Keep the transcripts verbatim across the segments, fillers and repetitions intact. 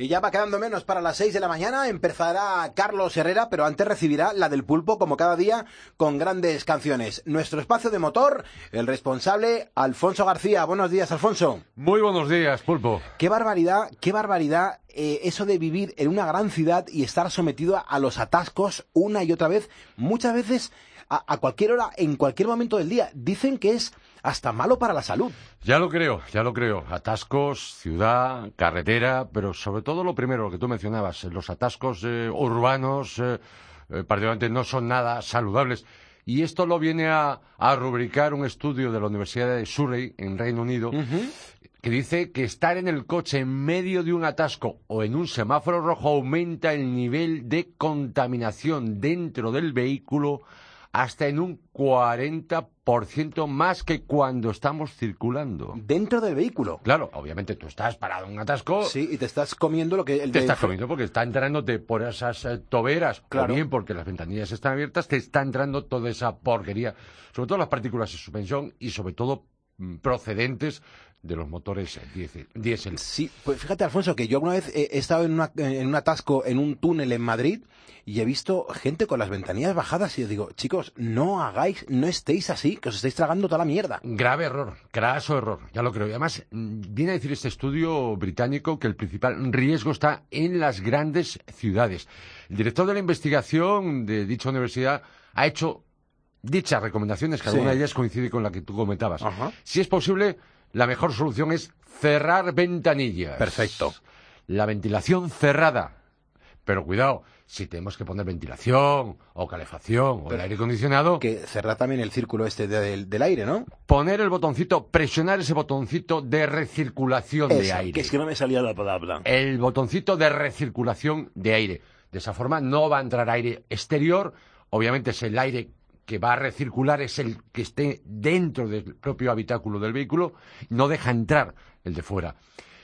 Y ya va quedando menos para las seis de la mañana, empezará Carlos Herrera, pero antes recibirá la del Pulpo, como cada día, con grandes canciones. Nuestro espacio de motor, el responsable, Alfonso García. Buenos días, Alfonso. Muy buenos días, Pulpo. Qué barbaridad, qué barbaridad eh, eso de vivir en una gran ciudad y estar sometido a, a los atascos una y otra vez, muchas veces a, a cualquier hora, en cualquier momento del día. Dicen que es hasta malo para la salud. Ya lo creo, ya lo creo. Atascos, ciudad, carretera, pero sobre todo lo primero, lo que tú mencionabas, los atascos eh, urbanos eh, eh, particularmente no son nada saludables. Y esto lo viene a, a rubricar un estudio de la Universidad de Surrey, en Reino Unido, uh-huh. que dice que estar en el coche en medio de un atasco o en un semáforo rojo aumenta el nivel de contaminación dentro del vehículo hasta en un cuarenta por ciento más que cuando estamos circulando. ¿Dentro del vehículo? Claro, obviamente tú estás parado en un atasco. Sí, y te estás comiendo lo que... El te de... estás comiendo porque está entrándote por esas eh, toberas, claro. O bien porque las ventanillas están abiertas, te está entrando toda esa porquería. Sobre todo las partículas de suspensión y sobre todo mm, procedentes de los motores diésel. Sí, pues fíjate, Alfonso, que yo alguna vez he estado en, una, en un atasco, en un túnel en Madrid, y he visto gente con las ventanillas bajadas y yo digo, chicos, no hagáis, no estéis así, que os estáis tragando toda la mierda. Grave error, craso error, ya lo creo. Y además, viene a decir este estudio británico que el principal riesgo está en las grandes ciudades. El director de la investigación de dicha universidad ha hecho dichas recomendaciones, que alguna sí. de ellas coincide con la que tú comentabas. Ajá. Si es posible, la mejor solución es cerrar ventanillas. Perfecto. La ventilación cerrada. Pero cuidado, si tenemos que poner ventilación o calefacción Pero o el aire acondicionado... Que cerrar también el círculo este de, de, del aire, ¿no? Poner el botoncito, presionar ese botoncito de recirculación Eso, de aire. Que es que no me salía la palabra. El botoncito de recirculación de aire. De esa forma no va a entrar aire exterior. Obviamente es el aire que va a recircular, es el que esté dentro del propio habitáculo del vehículo, no deja entrar el de fuera.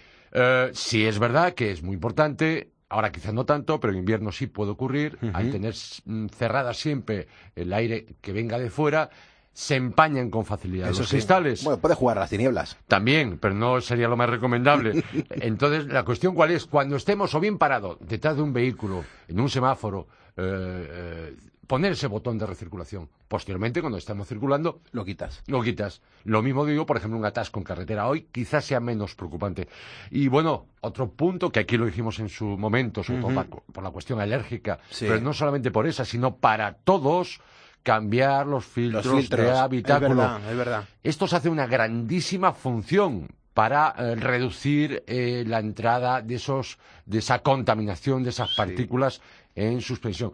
Eh, sí es verdad que es muy importante, ahora quizás no tanto, pero en invierno sí puede ocurrir, uh-huh. al tener mm, cerrada siempre el aire que venga de fuera, se empañan con facilidad Eso los sí. cristales. Bueno, puede jugar a las tinieblas. También, pero no sería lo más recomendable. Entonces, la cuestión cuál es, cuando estemos o bien parados detrás de un vehículo, en un semáforo, eh, eh, poner ese botón de recirculación. Posteriormente, cuando estamos circulando... Lo quitas. Lo quitas. Lo mismo digo, por ejemplo, un atasco en carretera. Hoy quizás sea menos preocupante. Y bueno, otro punto, que aquí lo dijimos en su momento, sobre uh-huh. todo por, por la cuestión alérgica, sí. pero no solamente por esa, sino para todos, cambiar los filtros, los filtros de habitáculo. Es verdad, es verdad. Esto hace una grandísima función para eh, reducir eh, la entrada de esos de esa contaminación, de esas partículas sí. en suspensión.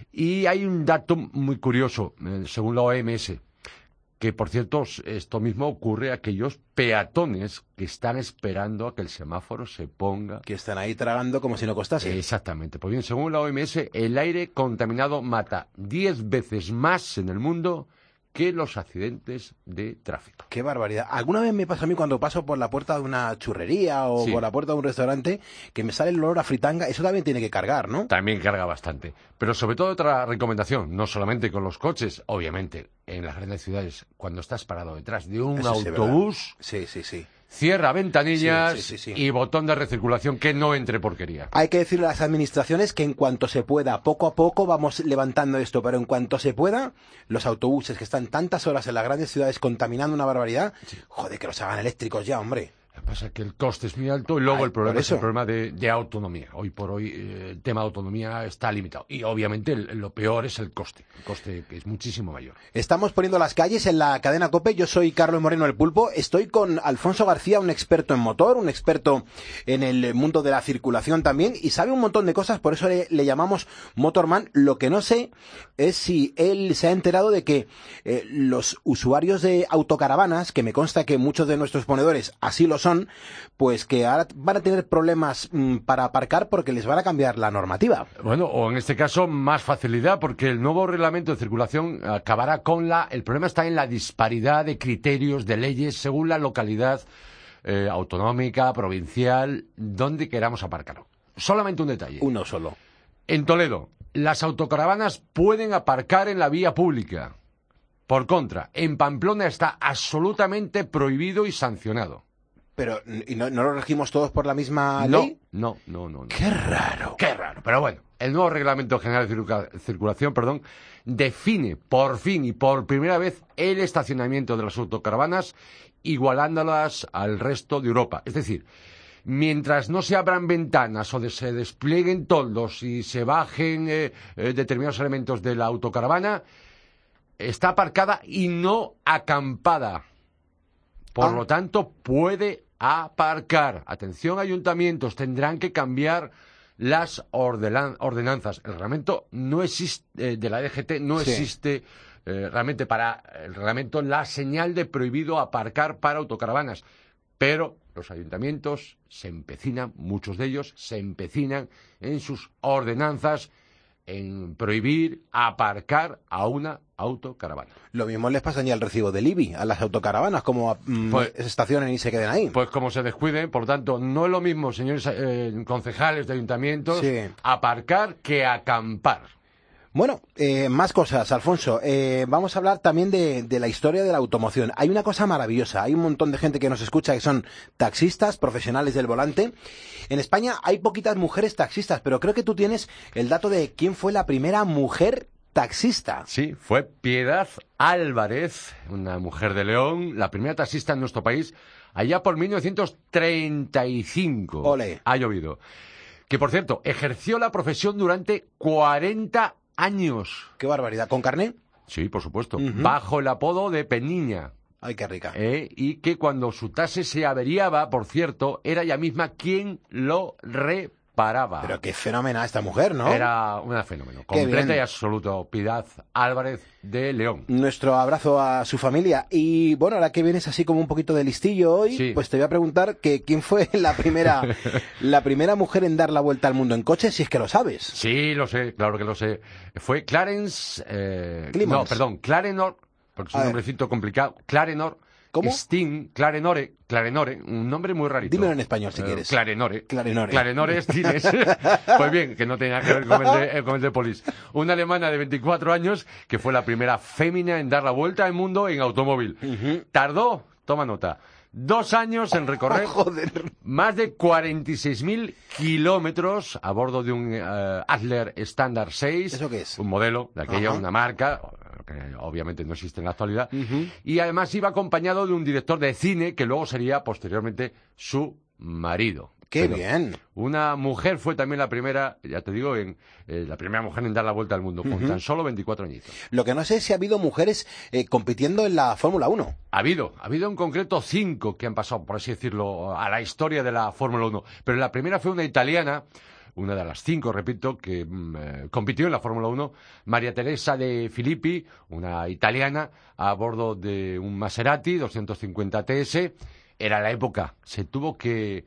Y hay un dato muy curioso, eh, según la O M S, que por cierto, esto mismo ocurre a aquellos peatones que están esperando a que el semáforo se ponga. Que están ahí tragando como si no costase. Exactamente. Pues bien, según la O M S, el aire contaminado mata diez veces más en el mundo que los accidentes de tráfico. ¡Qué barbaridad! Alguna vez me pasa a mí cuando paso por la puerta de una churrería o sí. por la puerta de un restaurante que me sale el olor a fritanga. Eso también tiene que cargar, ¿no? También carga bastante. Pero sobre todo otra recomendación, no solamente con los coches, obviamente, en las grandes ciudades, cuando estás parado detrás de un Eso autobús... Sí, sí, sí. Cierra ventanillas sí, sí, sí, sí. y botón de recirculación, que no entre porquería. Hay que decirle a las administraciones que en cuanto se pueda, poco a poco vamos levantando esto, pero en cuanto se pueda, los autobuses que están tantas horas en las grandes ciudades contaminando una barbaridad, sí. joder, que los hagan eléctricos ya, hombre. Lo que pasa es que el coste es muy alto y luego Ay, el problema es el problema de, de autonomía. Hoy por hoy eh, el tema de autonomía está limitado. Y obviamente el, lo peor es el coste. El coste que es muchísimo mayor. Estamos poniendo las calles en la cadena COPE. Yo soy Carlos Moreno el Pulpo. Estoy con Alfonso García, un experto en motor, un experto en el mundo de la circulación también. Y sabe un montón de cosas, por eso le, le llamamos Motorman. Lo que no sé es si él se ha enterado de que eh, los usuarios de autocaravanas, que me consta que muchos de nuestros ponedores así lo son, pues que ahora van a tener problemas mmm, para aparcar porque les van a cambiar la normativa. Bueno, o en este caso más facilidad, porque el nuevo reglamento de circulación acabará con la... El problema está en la disparidad de criterios, de leyes, según la localidad eh, autonómica, provincial, donde queramos aparcar. Solamente un detalle. Uno solo. En Toledo, las autocaravanas pueden aparcar en la vía pública. Por contra, en Pamplona está absolutamente prohibido y sancionado. Pero, ¿y no, no lo regimos todos por la misma no, ley? No, no, no, no. Qué raro. Qué raro. Pero bueno, el nuevo Reglamento General de Circula- Circulación, perdón, define por fin y por primera vez el estacionamiento de las autocaravanas, igualándolas al resto de Europa. Es decir, mientras no se abran ventanas o de- se desplieguen toldos y se bajen eh, eh, determinados elementos de la autocaravana, está aparcada y no acampada. Por Ah. lo tanto, puede aparcar. Atención, ayuntamientos, tendrán que cambiar las ordenan- ordenanzas. El reglamento no existe, eh, de la D G T no Sí. existe eh, realmente para el reglamento la señal de prohibido aparcar para autocaravanas. Pero los ayuntamientos se empecinan, muchos de ellos se empecinan en sus ordenanzas en prohibir aparcar a una autocaravana. Lo mismo les pasa ya al recibo del I B I, a las autocaravanas, como mm, Pues- se estacionen y se queden ahí. Pues como se descuiden, por lo tanto, no es lo mismo, señores eh, concejales de ayuntamientos, Sí. aparcar que acampar. Bueno, eh, más cosas, Alfonso. Eh, vamos a hablar también de, de la historia de la automoción. Hay una cosa maravillosa. Hay un montón de gente que nos escucha que son taxistas, profesionales del volante. En España hay poquitas mujeres taxistas, pero creo que tú tienes el dato de quién fue la primera mujer taxista. Sí, fue Piedad Álvarez, una mujer de León, la primera taxista en nuestro país, allá por mil novecientos treinta y cinco. Ole. Ha llovido. Que, por cierto, ejerció la profesión durante cuarenta años. Qué barbaridad. ¿Con carné? Sí, por supuesto. Ujú. Bajo el apodo de Peniña. Ay, qué rica. ¿eh? Y que cuando su taxi se averiaba, por cierto, era ella misma quien lo reparaba. Pero qué fenómena esta mujer, ¿no? Era un fenómeno. Qué Completa bien. y absoluto. Piedad Álvarez de León. Nuestro abrazo a su familia. Y bueno, ahora que vienes así como un poquito de listillo hoy, Sí. pues te voy a preguntar que quién fue la primera, la primera mujer en dar la vuelta al mundo en coche, si es que lo sabes. Sí, lo sé, claro que lo sé. Fue Clarence... Eh, Clemens. no, perdón, Clarenor, porque es A un ver. nombrecito complicado. Clarenor. ¿Cómo? Sting, Clarenore, Clarenore, un nombre muy rarito. Dímelo en español si Eh, quieres. Clarenore. Clarenore. Clarenore Stines. Pues bien, que no tenía que ver con el, de, eh, con el de Polis. Una alemana de veinticuatro años que fue la primera fémina en dar la vuelta al mundo en automóvil. Ujú. Tardó, toma nota, dos años en recorrer Joder. más de cuarenta y seis mil kilómetros a bordo de un eh, Adler Standard seis. ¿Eso qué es? Un modelo de aquella, Ajá. una marca, que obviamente no existe en la actualidad. Ujú. Y además iba acompañado de un director de cine que luego sería posteriormente su marido. Qué Pero bien. una mujer fue también la primera, ya te digo, en eh, la primera mujer en dar la vuelta al mundo, con Ujú. tan solo veinticuatro añitos. Lo que no sé es si ha habido mujeres eh, compitiendo en la Fórmula uno. Ha habido, ha habido en concreto cinco que han pasado, por así decirlo, a la historia de la Fórmula uno. Pero la primera fue una italiana, una de las cinco, repito, que mm, eh, compitió en la Fórmula uno, María Teresa de Filippi, una italiana, a bordo de un Maserati doscientos cincuenta T S. Era la época, se tuvo que,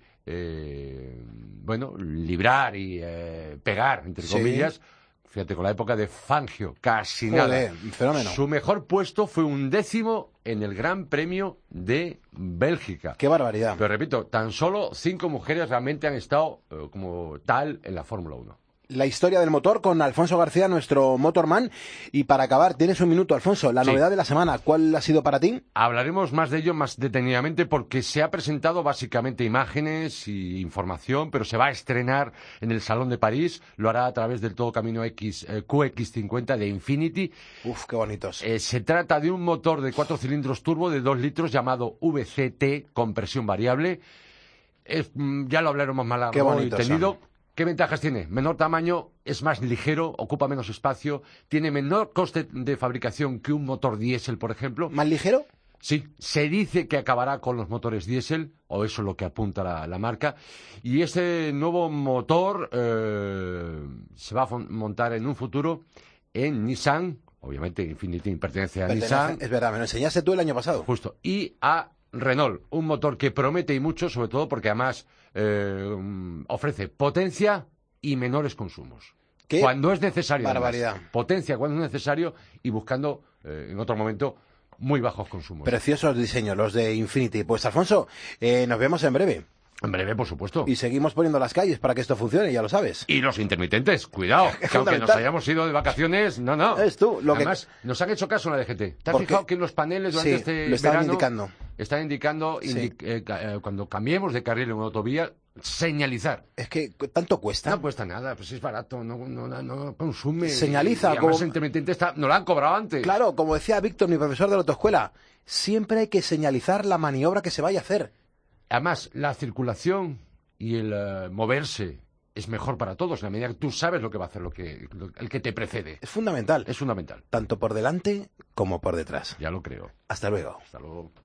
eh, bueno, librar y eh, pegar, entre Sí. comillas. Fíjate, con la época de Fangio, casi Joder, nada. fenómeno. Su mejor puesto fue un décimo en el Gran Premio de Bélgica. Qué barbaridad. Pero repito, tan solo cinco mujeres realmente han estado eh, como tal en la Fórmula uno. La historia del motor con Alfonso García, nuestro motorman. Y para acabar, tienes un minuto, Alfonso. La Sí. novedad de la semana, ¿cuál ha sido para ti? Hablaremos más de ello más detenidamente porque se ha presentado básicamente imágenes y información, pero se va a estrenar en el Salón de París. Lo hará a través del Todo Camino X, eh, Q X cincuenta de Infiniti. Uf, qué bonitos. Eh, se trata de un motor de cuatro cilindros turbo de dos litros llamado V C T con presión variable. Es, mm, ya lo hablaremos más largo Qué y bonitos tendido. son. ¿Qué ventajas tiene? Menor tamaño, es más ligero, ocupa menos espacio, tiene menor coste de fabricación que un motor diésel, por ejemplo. ¿Más ligero? Sí, se dice que acabará con los motores diésel, o eso es lo que apunta la, la marca. Y este nuevo motor eh, se va a fon- montar en un futuro en Nissan. Obviamente Infiniti pertenece a Pertenece- Nissan. Es verdad, me lo enseñaste tú el año pasado. Justo. Y a Renault, un motor que promete y mucho, sobre todo porque además eh, mm, ofrece potencia y menores consumos. ¿Qué? Cuando es necesario. además. Barbaridad. Potencia cuando es necesario y buscando eh, en otro momento muy bajos consumos. Preciosos diseños, los de Infinity. Pues Alfonso, eh, nos vemos en breve. En breve, por supuesto. Y seguimos poniendo las calles para que esto funcione, ya lo sabes. Y los intermitentes, cuidado, que aunque nos fundamental. hayamos ido de vacaciones, no, no. Es tú, lo que- Además, nos han hecho caso en la D G T. ¿Te has Porque- fijado que en los paneles durante Sí, este lo estaban verano indicando. están indicando Sí. indi- eh, ca- eh, cuando cambiemos de carril en una autovía, señalizar. Es que tanto cuesta. No cuesta nada, pues es barato, no, no, no, no consume. Señaliza. Y además como... el intermitente está, no lo han cobrado antes. Claro, como decía Víctor, mi profesor de la autoescuela, siempre hay que señalizar la maniobra que se vaya a hacer. Además, la circulación y el uh, moverse es mejor para todos, en la medida que tú sabes lo que va a hacer lo que, lo, el que te precede. Es fundamental. Es fundamental. Tanto por delante como por detrás. Ya lo creo. Hasta luego. Hasta luego.